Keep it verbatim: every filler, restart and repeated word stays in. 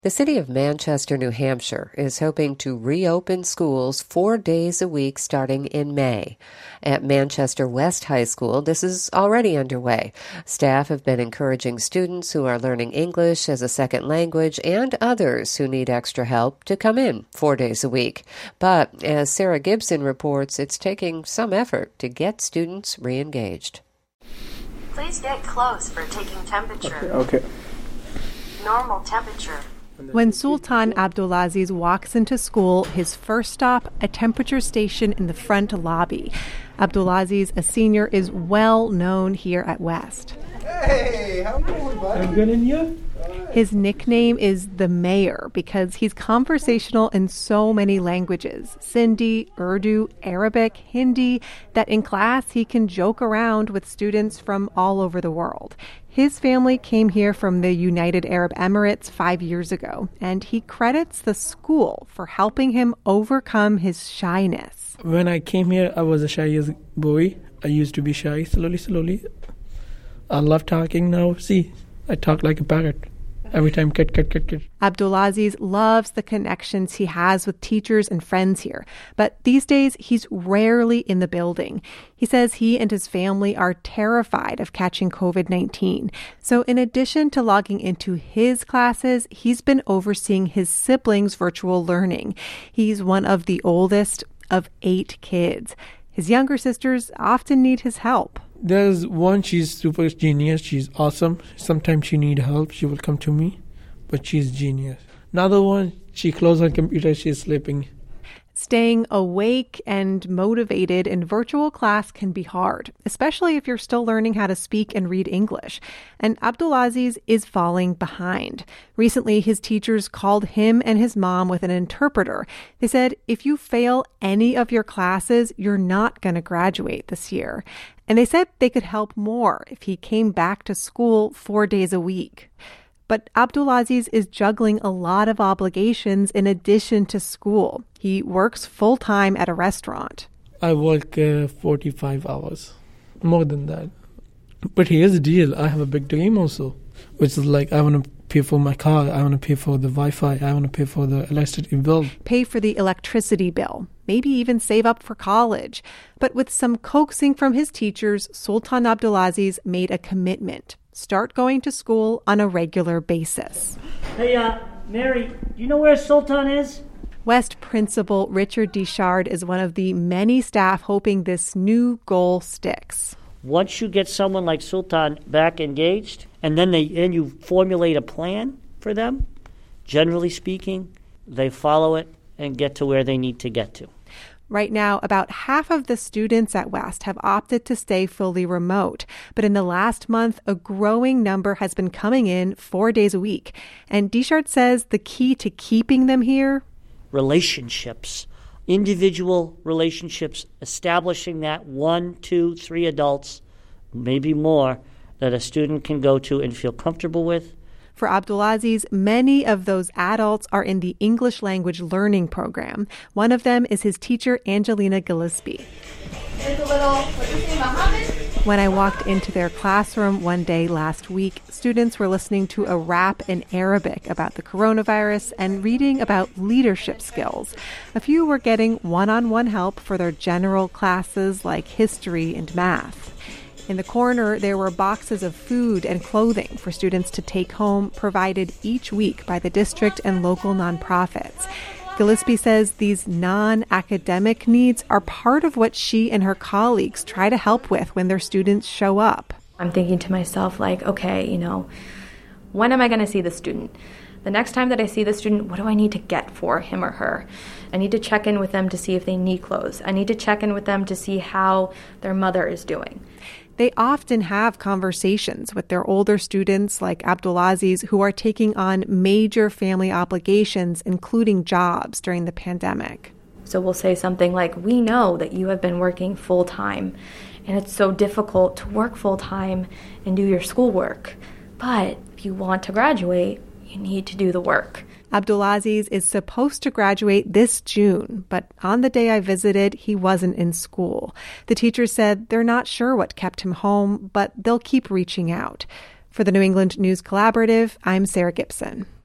The city of Manchester, New Hampshire, is hoping to reopen schools four days a week starting in May. At Manchester West High School, this is already underway. Staff have been encouraging students who are learning English as a second language and others who need extra help to come in four days a week. But, as Sarah Gibson reports, it's taking some effort to get students re-engaged. Please get close for taking temperature. Okay. okay. Normal temperature. When Sultan Abdulaziz walks into school, his first stop, a temperature station in the front lobby. Abdulaziz, a senior, is well known here at West. Hey, how you doing, buddy? I'm good, and you? His nickname is the Mayor because he's conversational in so many languages, Sindhi, Urdu, Arabic, Hindi, that in class he can joke around with students from all over the world. His family came here from the United Arab Emirates five years ago, and he credits the school for helping him overcome his shyness. When I came here, I was a shy boy. I used to be shy, slowly, slowly. I love talking now. See, I talk like a parrot. Every time, kit, kit, kit, kit. Abdulaziz loves the connections he has with teachers and friends here, but these days he's rarely in the building. He says he and his family are terrified of catching covid nineteen. So in addition to logging into his classes, he's been overseeing his siblings' virtual learning. He's one of the oldest of eight kids. His younger sisters often need his help. There's one, she's super genius. She's awesome. Sometimes she need help. She will come to me, but she's genius. Another one, she closed her computer. She's sleeping. Staying awake and motivated in virtual class can be hard, especially if you're still learning how to speak and read English. And Abdulaziz is falling behind. Recently, his teachers called him and his mom with an interpreter. They said, if you fail any of your classes, you're not going to graduate this year. And they said they could help more if he came back to school four days a week. But Abdulaziz is juggling a lot of obligations in addition to school. He works full-time at a restaurant. I work uh, forty-five hours, more than that. But here's the deal. I have a big dream also, which is like I want to pay for my car, I want to pay for the Wi-Fi, I want to pay for the electricity bill. Pay for the electricity bill, maybe even save up for college. But with some coaxing from his teachers, Sultan Abdulaziz made a commitment. Start going to school on a regular basis. Hey, uh, Mary, do you know where Sultan is? West Principal Richard Dishard is one of the many staff hoping this new goal sticks. Once you get someone like Sultan back engaged, and then they and you formulate a plan for them, generally speaking, they follow it and get to where they need to get to. Right now, about half of the students at West have opted to stay fully remote. But in the last month, a growing number has been coming in four days a week. And Dishard says the key to keeping them here? Relationships, individual relationships, establishing that one, two, three adults, maybe more, that a student can go to and feel comfortable with. For Abdulaziz, many of those adults are in the English language learning program. One of them is his teacher, Angelina Gillespie. When I walked into their classroom one day last week, students were listening to a rap in Arabic about the coronavirus and reading about leadership skills. A few were getting one-on-one help for their general classes like history and math. In the corner, there were boxes of food and clothing for students to take home, provided each week by the district and local nonprofits. Gillespie says these non-academic needs are part of what she and her colleagues try to help with when their students show up. I'm thinking to myself, like, okay, you know, when am I going to see the student? The next time that I see the student, what do I need to get for him or her? I need to check in with them to see if they need clothes. I need to check in with them to see how their mother is doing. They often have conversations with their older students like Abdulaziz who are taking on major family obligations, including jobs during the pandemic. So we'll say something like, we know that you have been working full-time, and it's so difficult to work full-time and do your schoolwork. But if you want to graduate, you need to do the work. Abdulaziz is supposed to graduate this June, but on the day I visited, he wasn't in school. The teachers said they're not sure what kept him home, but they'll keep reaching out. For the New England News Collaborative, I'm Sarah Gibson.